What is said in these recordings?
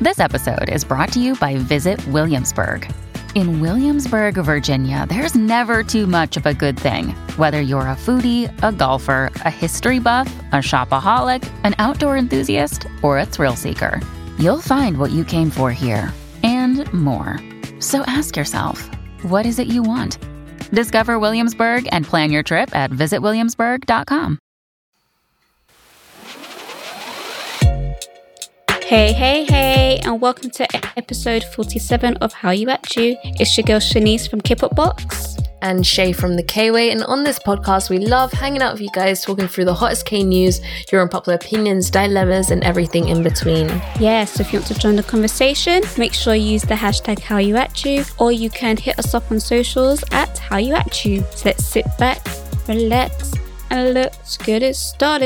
This episode is brought to you by Visit Williamsburg. In Williamsburg, Virginia, there's never too much of a good thing. Whether you're a foodie, a golfer, a history buff, a shopaholic, an outdoor enthusiast, or a thrill seeker, you'll find what you came for here and more. So ask yourself, what is it you want? Discover Williamsburg and plan your trip at visitwilliamsburg.com. Hey, and welcome to episode 47 of How You At You. It's your girl Shanice from K-Pop Box. And Shay from the K-Way, and on this podcast we love hanging out with you guys, talking through the hottest K news, your unpopular opinions, dilemmas, and everything in between. Yeah, so if you want to join the conversation, make sure you use the hashtag HowYouAtYou, or you can hit us up on socials at HowYouAtYou. So let's sit back, relax, and let's get it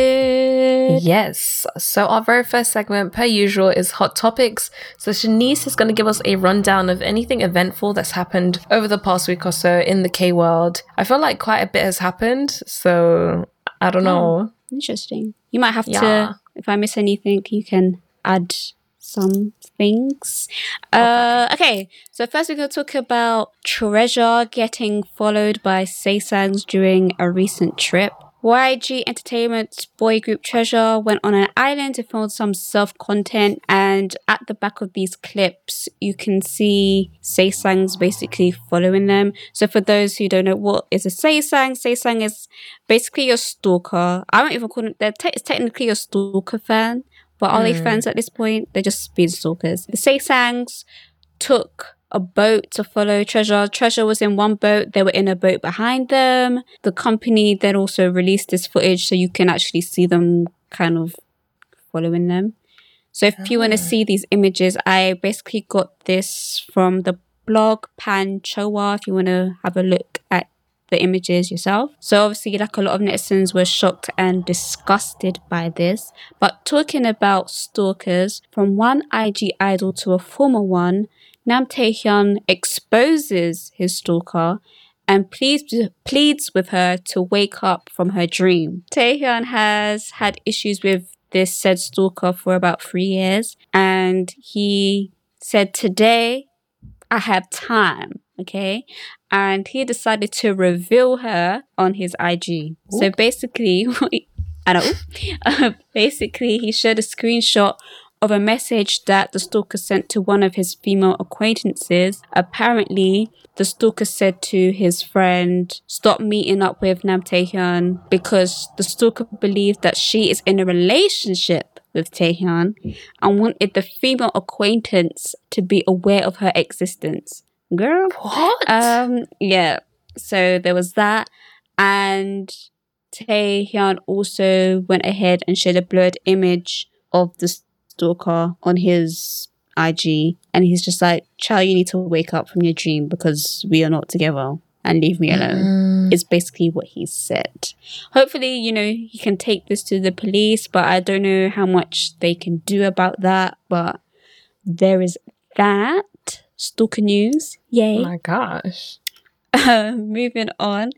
started. Yes, so our very first segment, per usual, is Hot Topics. So Shanice is going to give us a rundown of anything eventful that's happened over the past week or so in the K world. I feel like quite a bit has happened, so I don't know. Interesting. You might have to, if I miss anything, you can add some things. Okay, so first we're going to talk about Treasure getting followed by Sasaengs during a recent trip. YG Entertainment's boy group Treasure went on an island to film some self-content, and at the back of these clips you can see Sasaengs basically following them. So for those who don't know, what is a Sasaeng? Sasaeng is basically your stalker. I don't even call them, it's technically your stalker fan, but are they fans at this point? They're just being stalkers. The Sasaengs took a boat to follow Treasure. Treasure was in one boat. They were in a boat behind them. The company then also released this footage so you can actually see them kind of following them. So if you want to see these images, I basically got this from the blog Pan Chowa if you want to have a look at the images yourself. So obviously, like a lot of netizens were shocked and disgusted by this. But talking about stalkers, from one IG idol to a former one, Nam Taehyun exposes his stalker and pleads with her to wake up from her dream. Taehyun has had issues with this said stalker for about 3 years, and he said, "Today I have time," okay? And he decided to reveal her on his IG. Ooh. So basically, basically he showed a screenshot of a message that the stalker sent to one of his female acquaintances. Apparently, the stalker said to his friend, "Stop meeting up with Nam Taehyun," because the stalker believed that she is in a relationship with Taehyun and wanted the female acquaintance to be aware of her existence. Girl. What? Yeah. So there was that. And Taehyun also went ahead and shared a blurred image of the stalker on his IG, and he's just like, "Child, you need to wake up from your dream because we are not together and leave me alone." Is basically what he said. Hopefully, he can take this to the police, but I don't know how much they can do about that. But there is that stalker news. Yay. Oh my gosh. Moving on,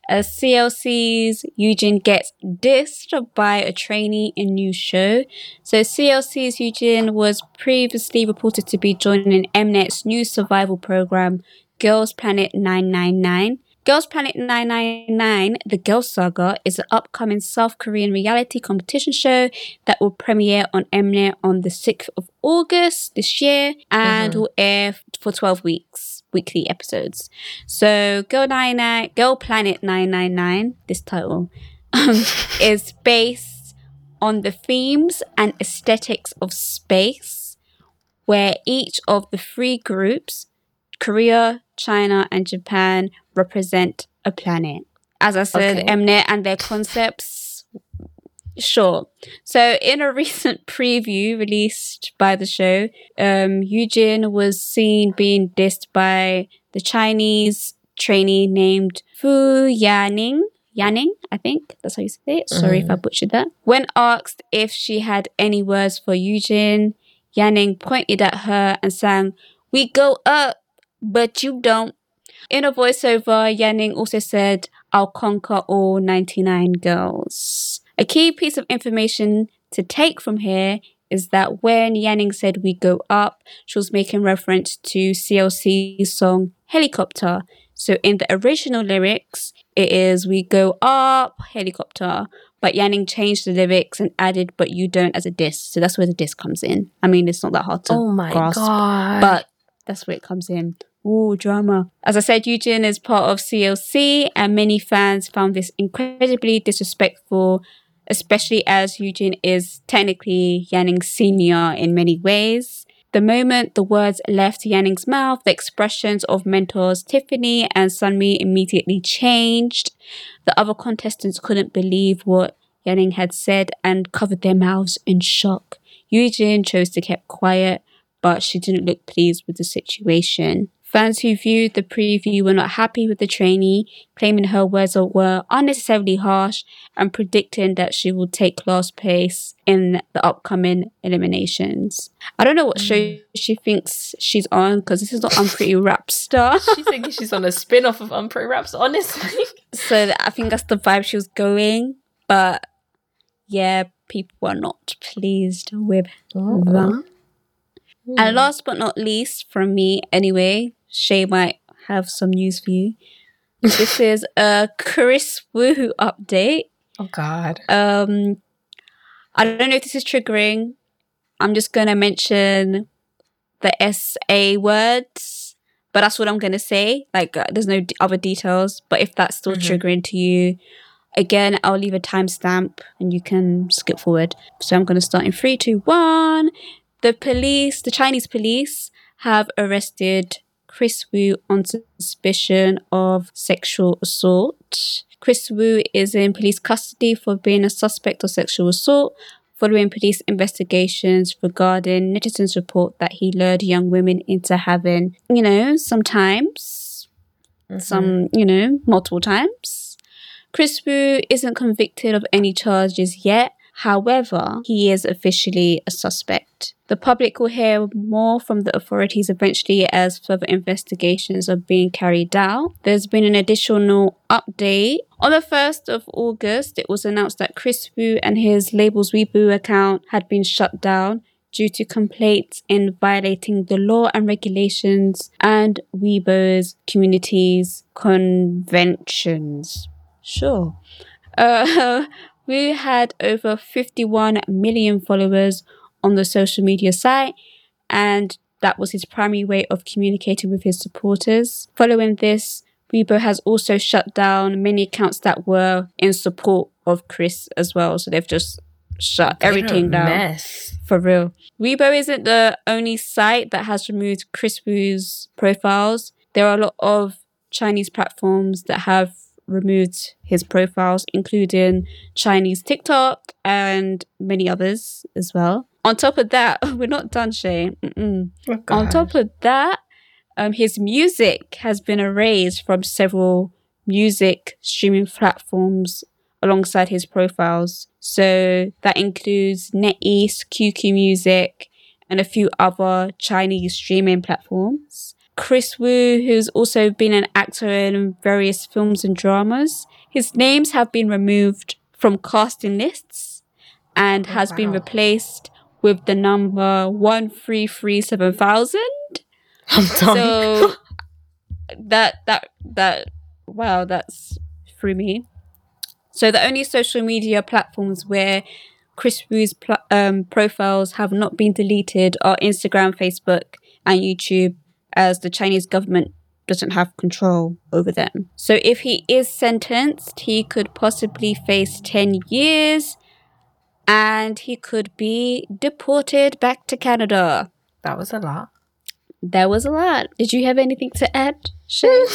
CLC's Eugene gets dissed by a trainee in new show. So CLC's Eugene was previously reported to be joining Mnet's new survival program, Girls Planet 999. Girls Planet 999, The Girl Saga, is an upcoming South Korean reality competition show that will premiere on Mnet on the 6th of August this year and will air for 12 weeks, weekly episodes. So Girl Planet 999, this title, is based on the themes and aesthetics of space, where each of the 3 groups, Korea, China, and Japan, represent a planet. As I said, Mnet and their concepts, sure. So in a recent preview released by the show, Eugene was seen being dissed by the Chinese trainee named Fu Yaning, I think that's how you say it. Sorry if I butchered that. When asked if she had any words for Eugene, Yaning pointed at her and sang, "We go up, but you don't." In a voiceover, Yaning also said, "I'll conquer all 99 girls." A key piece of information to take from here is that when Yanning said "we go up," she was making reference to CLC's song Helicopter. So in the original lyrics, it is "we go up, helicopter." But Yanning changed the lyrics and added "but you don't" as a diss. So that's where the diss comes in. I mean, it's not that hard to grasp. God. But that's where it comes in. Ooh, drama. As I said, Yujin is part of CLC, and many fans found this incredibly disrespectful, especially as Yujin is technically Yanning's senior in many ways. The moment the words left Yanning's mouth, the expressions of mentors Tiffany and Sunmi immediately changed. The other contestants couldn't believe what Yanning had said and covered their mouths in shock. Yujin chose to keep quiet, but she didn't look pleased with the situation. Fans who viewed the preview were not happy with the trainee, claiming her words were unnecessarily harsh and predicting that she will take last place in the upcoming eliminations. I don't know what show she thinks she's on, because this is not Unpretty Rap Star. She's thinking she's on a spin-off of Unpretty Rap Star, honestly. So I think that's the vibe she was going. But yeah, people were not pleased with that. And last but not least, from me anyway, Shay might have some news for you. This is a Kris Wu update. Oh, God. I don't know if this is triggering. I'm just going to mention the SA words, but that's what I'm going to say. Like, there's no other details. But if that's still triggering to you, again, I'll leave a timestamp and you can skip forward. So I'm going to start in 3, 2, 1. The Chinese police have arrested Kris Wu on suspicion of sexual assault. Kris Wu is in police custody for being a suspect of sexual assault following police investigations regarding netizens' report that he lured young women into having, sometimes, multiple times. Kris Wu isn't convicted of any charges yet. However, he is officially a suspect. The public will hear more from the authorities eventually as further investigations are being carried out. There's been an additional update. On the 1st of August, it was announced that Kris Wu and his label's Weibo account had been shut down due to complaints in violating the law and regulations and Weibo's community's conventions. Sure. Wu had over 51 million followers on the social media site, and that was his primary way of communicating with his supporters. Following this, Weibo has also shut down many accounts that were in support of Kris as well. So they've just shut everything down. Mess. For real. Weibo isn't the only site that has removed Kris Wu's profiles. There are a lot of Chinese platforms that have removed his profiles, including Chinese TikTok and many others as well. On top of that, we're not done, Shay. On top of that, his music has been erased from several music streaming platforms alongside his profiles. So that includes NetEase, QQ Music, and a few other Chinese streaming platforms. Kris Wu, who's also been an actor in various films and dramas, his names have been removed from casting lists and has been replaced with the number 1337,000. I'm done. So that's through me. So the only social media platforms where Kris Wu's profiles have not been deleted are Instagram, Facebook, and YouTube, as the Chinese government doesn't have control over them. So if he is sentenced, he could possibly face 10 years and he could be deported back to Canada. That was a lot. That was a lot. Did you have anything to add, Shay?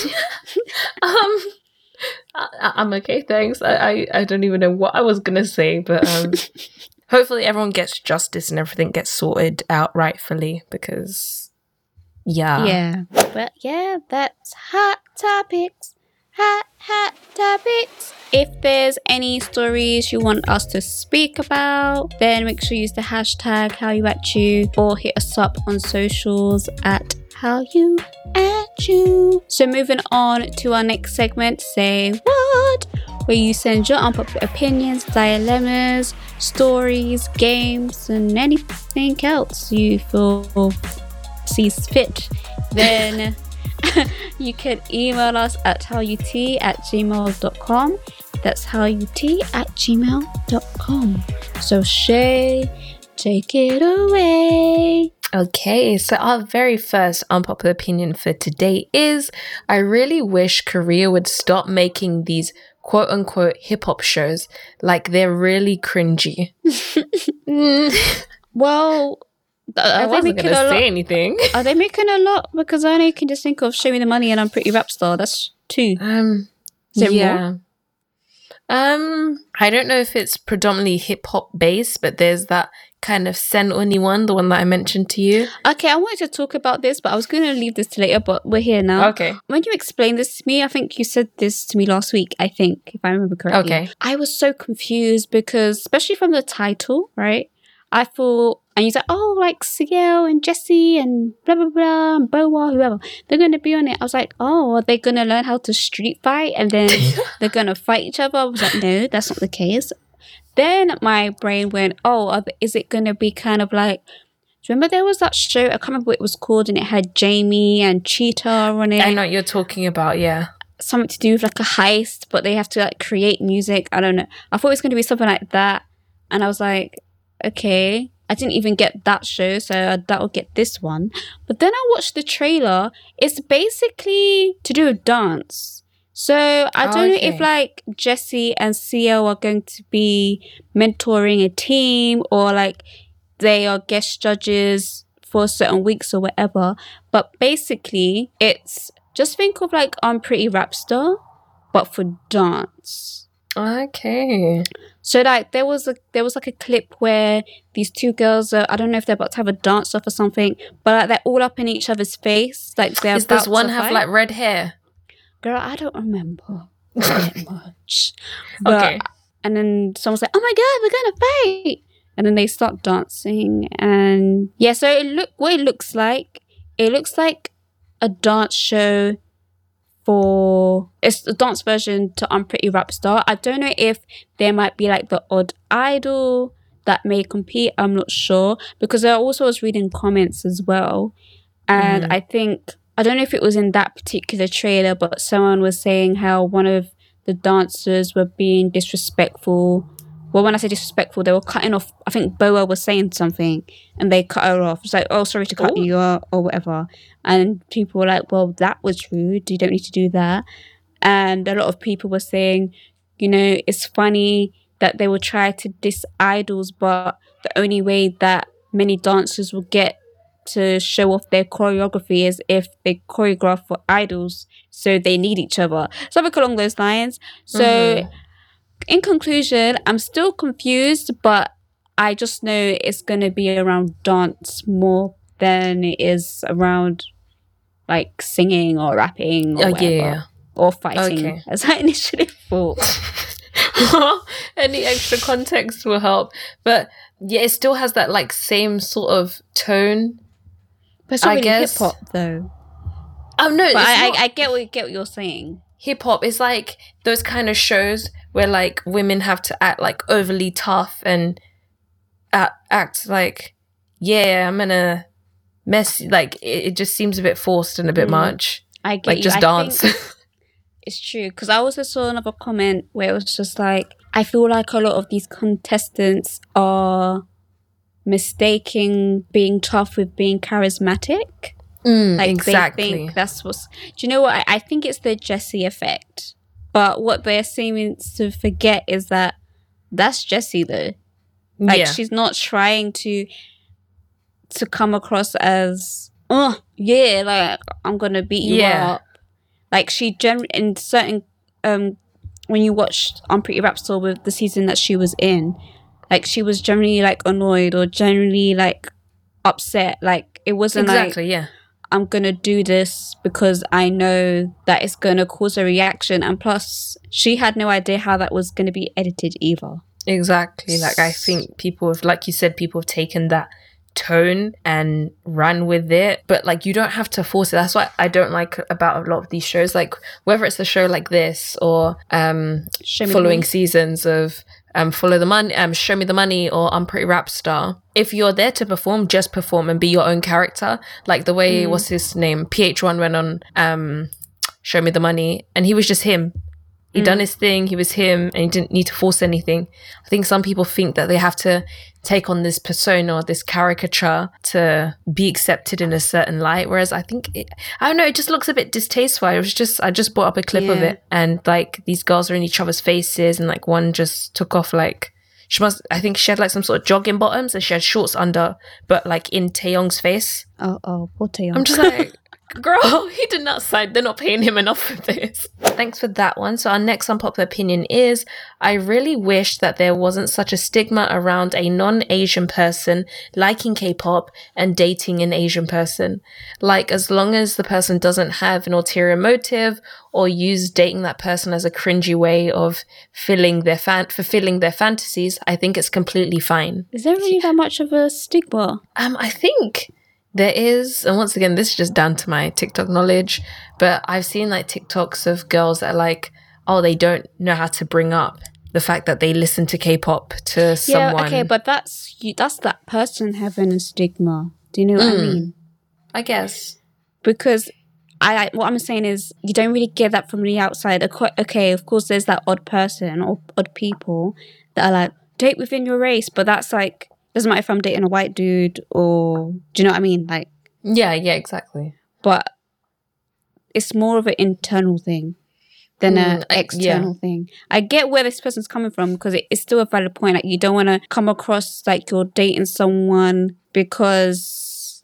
I'm okay, thanks. I don't even know what I was going to say, but hopefully everyone gets justice and everything gets sorted out rightfully, because... Yeah. But yeah, that's Hot Topics. Hot Topics. If there's any stories you want us to speak about, then make sure you use the hashtag HowYouAtYou or hit us up on socials at HowYouAtYou. So moving on to our next segment, Say What? where you send your unpopular opinions, dilemmas, stories, games, and anything else you feel sees fit. Then you can email us at howut@gmail.com. That's howut@gmail.com. So Shay, take it away. Okay, so our very first unpopular opinion for today is I really wish Korea would stop making these quote-unquote hip-hop shows. Like, they're really cringy. Well, I wasn't going to say anything. Are they making a lot? Because I know you can just think of Show Me the Money and I'm Pretty Rap Star. That's 2. Is there more? I don't know if it's predominantly hip-hop based, but there's that kind of Sen Uni one, the one that I mentioned to you. Okay, I wanted to talk about this, but I was going to leave this to later, but we're here now. Okay. When you explained this to me, I think you said this to me last week, I think, if I remember correctly. Okay. I was so confused because, especially from the title, right? I thought, and you said, oh, like CL and Jessie and blah, blah, blah, and Boa, whoever, they're going to be on it. I was like, oh, are they going to learn how to street fight and then they're going to fight each other? I was like, no, that's not the case. Then my brain went, oh, is it going to be kind of like, do you remember there was that show, I can't remember what it was called, and it had Jamie and Cheetah on it. I know what you're talking about, yeah. Something to do with like a heist, but they have to like create music. I don't know. I thought it was going to be something like that. And I was like, okay, I didn't even get that show, so I doubt I'll get this one. But then I watched the trailer. It's basically to do with dance. So I don't know if like Jessie and CL are going to be mentoring a team or like they are guest judges for certain weeks or whatever. But basically, it's just think of like Pretty Rap Star, but for dance. Okay. So like there was like a clip where these 2 girls are, I don't know if they're about to have a dance off or something, but like they're all up in each other's face. Like they're Does this one have like red hair? Girl, I don't remember that much. But, okay. And then someone's like, oh my God, we're going to fight. And then they start dancing. And yeah, so what it looks like a dance show it's the dance version to Pretty Rap Star. I don't know if there might be like the odd idol that may compete. I'm not sure. Because I also was reading comments as well. And I think, I don't know if it was in that particular trailer, but someone was saying how one of the dancers were being disrespectful. Well, when I say disrespectful, they were cutting off. I think Boa was saying something and they cut her off. It's like, oh, sorry to cut you off or whatever. And people were like, well, that was rude. You don't need to do that. And a lot of people were saying, you know, it's funny that they will try to diss idols, but the only way that many dancers will get to show off their choreography is if they choreograph for idols, so they need each other. Something along those lines. So in conclusion, I'm still confused, but I just know it's going to be around dance more than it is around like singing or rapping or whatever. Or fighting, as I initially thought. Any extra context will help. But yeah, it still has that like same sort of tone. But it's not really hip-hop though. Oh no, but I get what you're saying. Hip-hop is like those kind of shows where like women have to act like overly tough and act like, yeah, I'm gonna mess, like it just seems a bit forced and a bit much. I get like you. just dance. It's true, because I also saw another comment where it was just like, I feel like a lot of these contestants are mistaking being tough with being charismatic. Like exactly. They think that's what's... Do you know what? I think it's the Jessie effect. But what they're seeming to forget is that that's Jessie though. Like she's not trying to come across as, oh yeah, like I'm gonna beat you up. Like she in certain when you watched Pretty Rap Star with the season that she was in, like she was generally like annoyed or generally like upset. Like it wasn't I'm gonna do this because I know that it's gonna cause a reaction, and plus she had no idea how that was gonna be edited either. Exactly. Like I think people have, like you said, people have taken that tone and run with it, but like you don't have to force it. That's what I don't like about a lot of these shows, like whether it's a show like this or following seasons of Follow the Money, Show Me the Money, or I'm Pretty Rap Star. If you're there to perform, just perform and be your own character. Like the way what's his name, PH1 went on Show Me the Money, and he was just him. He done his thing, he was him, and he didn't need to force anything. I think some people think that they have to take on this persona or this caricature to be accepted in a certain light, whereas I think I don't know, it just looks a bit distasteful. I just brought up a clip of it, and like these girls are in each other's faces, and like one just took off like I think she had like some sort of jogging bottoms and she had shorts under, but like in Taeyong's face. Oh, poor Taeyong. I'm just like, girl, he did not sign. They're not paying him enough for this. Thanks for that one. So our next unpopular opinion is, I really wish that there wasn't such a stigma around a non-Asian person liking K-pop and dating an Asian person. Like, as long as the person doesn't have an ulterior motive or use dating that person as a cringy way of fulfilling their fantasies, I think it's completely fine. Is there really that much of a stigma? I think there is, and once again, this is just down to my TikTok knowledge, but I've seen like TikToks of girls that are like, oh, they don't know how to bring up the fact that they listen to K-pop to someone. Yeah, okay, but that's that person having a stigma. Do you know what I mean? I guess. Because what I'm saying is, you don't really get that from the outside. Okay, of course, there's that odd person or odd people that are like, date within your race, but that's like, doesn't matter if I'm dating a white dude or, do you know what I mean? Like, yeah, exactly. But it's more of an internal thing than an external thing. I get where this person's coming from, because it's still a valid point. Like, you don't want to come across like you're dating someone because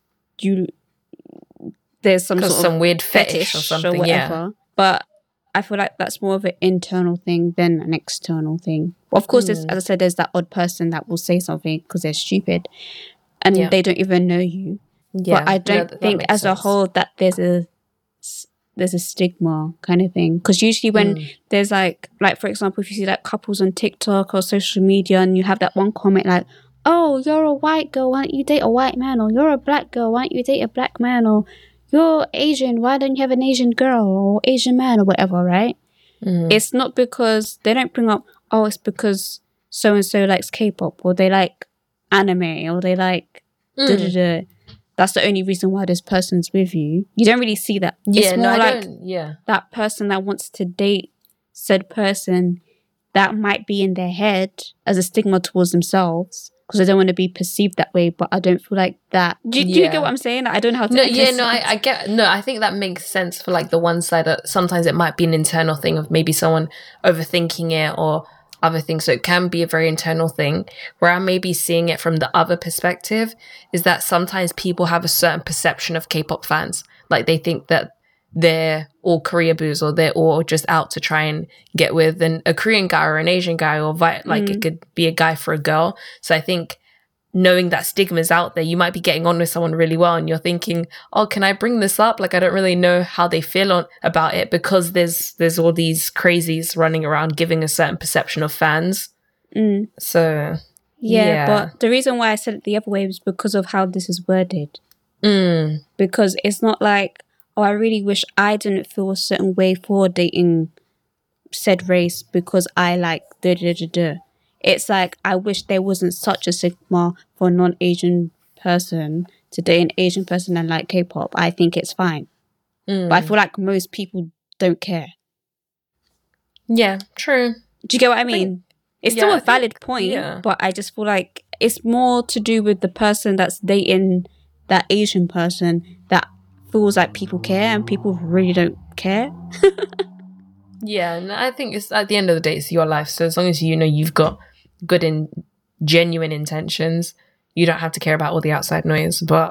there's some weird fetish or something, whatever. Yeah. But I feel like that's more of an internal thing than an external thing. Of course, as I said, there's that odd person that will say something because they're stupid and they don't even know you. Yeah, but I don't think as a whole that there's a stigma kind of thing. Because usually when there's like for example, if you see like couples on TikTok or social media and you have that one comment like, oh, you're a white girl, why don't you date a white man? Or you're a black girl, why don't you date a black man? Or you're Asian, why don't you have an Asian girl or Asian man or whatever, right? It's not because they don't bring up, oh, it's because so-and-so likes K-pop or they like anime or they like da-da-da. That's the only reason why this person's with you. You don't really see that. Yeah, it's more that person that wants to date said person, that might be in their head as a stigma towards themselves because they don't want to be perceived that way. But I don't feel like that. Do you get what I'm saying? I don't know how to. I get. No, I think that makes sense for like the one side that sometimes it might be an internal thing of maybe someone overthinking it or other things. So it can be a very internal thing. Where I'm maybe seeing it from the other perspective is that sometimes people have a certain perception of K-pop fans. Like they think that they're all Korea boos or they're all just out to try and get with a Korean guy or an Asian guy or it could be a guy for a girl. So I think knowing that stigma is out there, you might be getting on with someone really well and you're thinking, oh, can I bring this up? Like, I don't really know how they feel about it because there's all these crazies running around giving a certain perception of fans. So, yeah. But the reason why I said it the other way was because of how this is worded. Because it's not like, oh, I really wish I didn't feel a certain way for dating said race because I like da-da-da-da. It's like, I wish there wasn't such a stigma for a non-Asian person to date an Asian person and like K-pop. I think it's fine. But I feel like most people don't care. Yeah, true. Do you get what I mean? It's still a valid point, but I just feel like it's more to do with the person that's dating that Asian person that feels like people care and people really don't care. Yeah, and I think it's at the end of the day, it's your life. So as long as you know you've got good and genuine intentions, you don't have to care about all the outside noise. But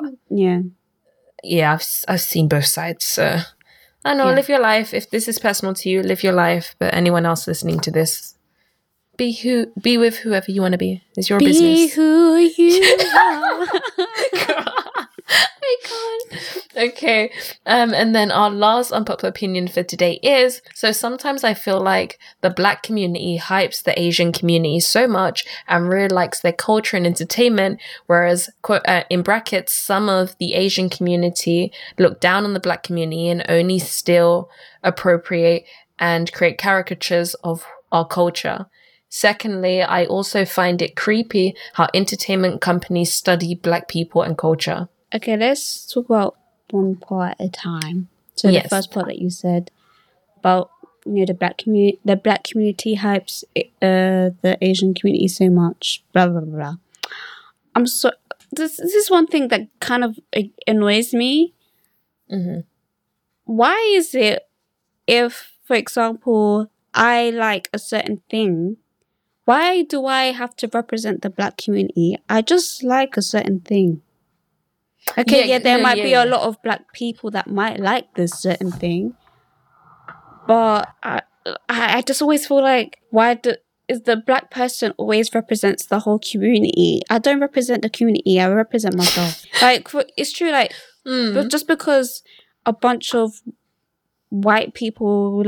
I've seen both sides. So I don't know, live your life. If this is personal to you, live your life. But anyone else listening to this, be with whoever you want to be. It's your business. Be who you are. I can't. Okay. And then our last unpopular opinion for today is, so sometimes I feel like the Black community hypes the Asian community so much and really likes their culture and entertainment, whereas, in brackets, some of the Asian community look down on the Black community and only still appropriate and create caricatures of our culture. Secondly, I also find it creepy how entertainment companies study Black people and culture. Okay, let's talk about one part at a time. So the first part that you said about the Black community hypes the Asian community so much. Blah blah blah. This is one thing that kind of annoys me. Mm-hmm. Why is it if, for example, I like a certain thing, why do I have to represent the Black community? I just like a certain thing. Okay, there might be a lot of Black people that might like this certain thing, but I just always feel like, is the Black person always represents the whole community? I don't represent the community, I represent myself. It's true, but just because a bunch of white people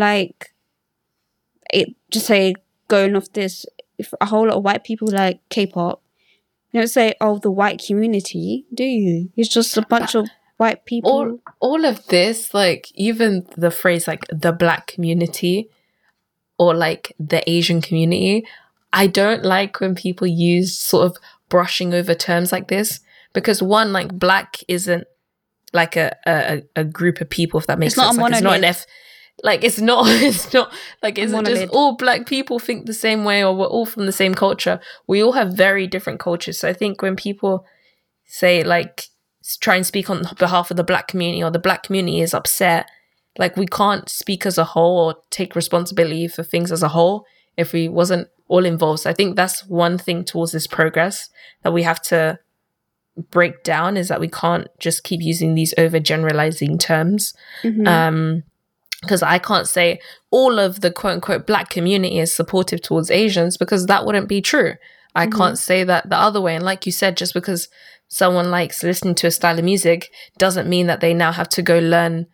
just say, going off this, if a whole lot of white people like K-pop, you don't say, oh, the white community, do you? It's just a bunch of white people. All of this, even the phrase the Black community or the Asian community, I don't like when people use sort of brushing over terms like this, because one, Black isn't a group of people, if that makes sense. It's not an it's not just all Black people think the same way or we're all from the same culture. We all have very different cultures. So I think when people say try and speak on behalf of the Black community, or the Black community is upset, we can't speak as a whole or take responsibility for things as a whole if we wasn't all involved. So I think that's one thing towards this progress that we have to break down, is that we can't just keep using these overgeneralizing terms. Mm-hmm. Because I can't say all of the quote-unquote Black community is supportive towards Asians, because that wouldn't be true. I can't say that the other way. And like you said, just because someone likes listening to a style of music doesn't mean that they now have to go learn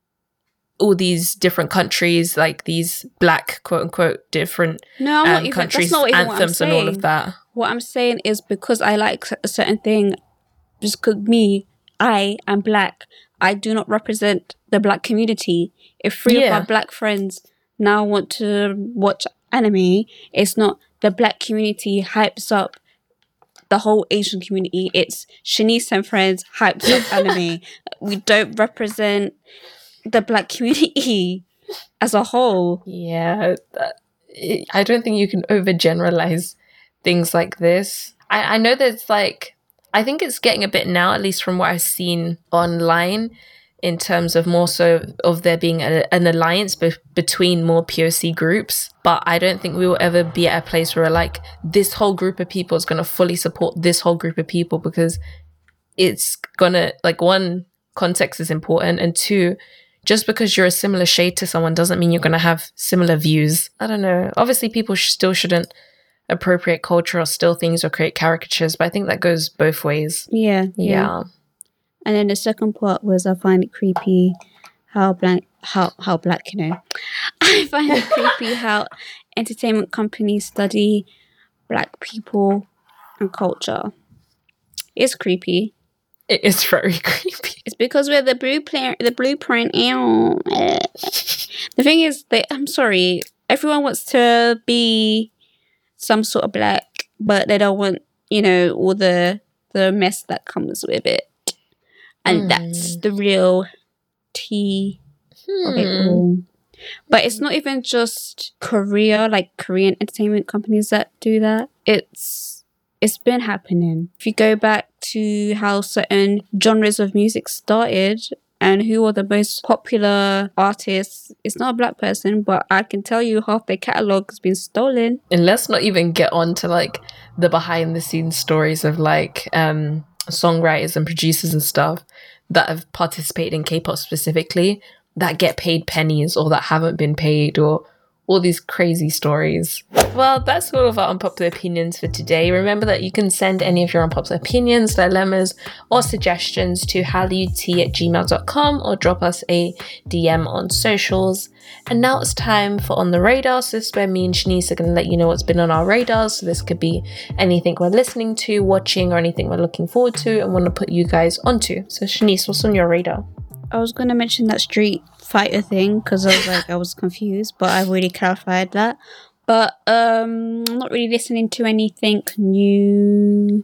all these different countries, these Black quote-unquote different countries' anthems and all of that. What I'm saying is, because I like a certain thing, just because I am Black, I do not represent the Black community. If three of my Black friends now want to watch anime, it's not the Black community hypes up the whole Asian community. It's Shanice and friends hypes up anime. We don't represent the Black community as a whole. Yeah, I don't think you can overgeneralize things like this. I know there's I think it's getting a bit now, at least from what I've seen online, in terms of more so of there being an alliance between more POC groups. But I don't think we will ever be at a place where this whole group of people is going to fully support this whole group of people, because it's going to, one, context is important, and two, just because you're a similar shade to someone doesn't mean you're going to have similar views. I don't know. Obviously, people still shouldn't appropriate culture or steal things or create caricatures, but I think that goes both ways. Yeah. And then the second part was, I find it creepy how Black, I find it creepy how entertainment companies study Black people and culture. It's creepy. It is very creepy. It's because we're the blueprint. Ew. The thing is that, I'm sorry, everyone wants to be some sort of Black, but they don't want, all the mess that comes with it. And that's the real tea of it all. But it's not even just Korean entertainment companies that do that. It's been happening. If you go back to how certain genres of music started and who are the most popular artists, it's not a Black person, but I can tell you half their catalogue has been stolen. And let's not even get on to the behind the scenes stories of songwriters and producers and stuff that have participated in K-pop specifically that get paid pennies or that haven't been paid or all these crazy stories. Well, that's all of our unpopular opinions for today. Remember that you can send any of your unpopular opinions, dilemmas, or suggestions to hallut@gmail.com or drop us a DM on socials. And now it's time for On the Radar. So this is where me and Shanice are going to let you know what's been on our radars. So this could be anything we're listening to, watching, or anything we're looking forward to and want to put you guys onto. So Shanice, what's on your radar? I was going to mention that Street Fighter thing because I was confused, but I've already clarified that. But I'm not really listening to anything new.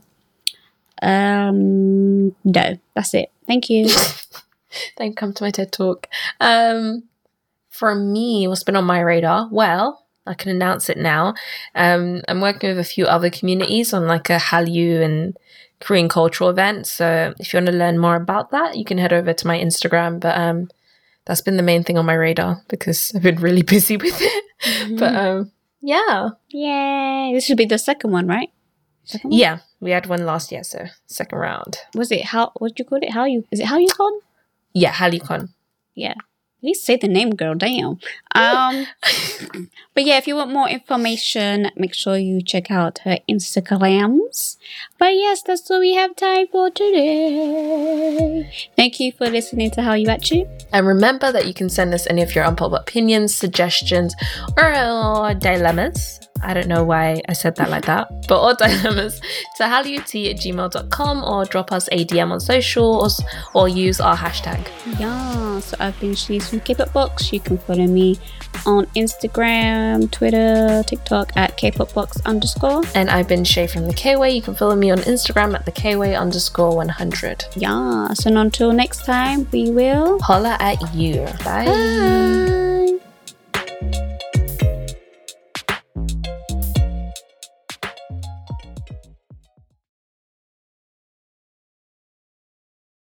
No, that's it. Thank you. Don't come to my TED Talk. For me, what's been on my radar? Well, I can announce it now. I'm working with a few other communities on like a Hallyu and Korean cultural event. So if you want to learn more about that, you can head over to my Instagram. But that's been the main thing on my radar because I've been really busy with it. Mm-hmm. But yeah. Yay. This should be the second one, right? Second one? Yeah. We had one last year, so second round. Was it what did you call it? Is it HallyuCon? Yeah, HallyuCon. Yeah. At least say the name, girl. Damn. But yeah, if you want more information, make sure you check out her Instagrams. But yes, that's all we have time for today. Thank you for listening to How You At You. And remember that you can send us any of your unpopular opinions, suggestions, or dilemmas. I don't know why I said that like that, but or dilemmas to hallut@gmail.com or drop us a DM on socials or use our hashtag. Yeah, so I've been Shanice from K-Pop Box. You can follow me on Instagram, Twitter, TikTok at KPopBox_. And I've been Shay from the K-Way. You can follow me on Instagram at the KWay_100. Yeah, so until next time, we will holla at you. Bye.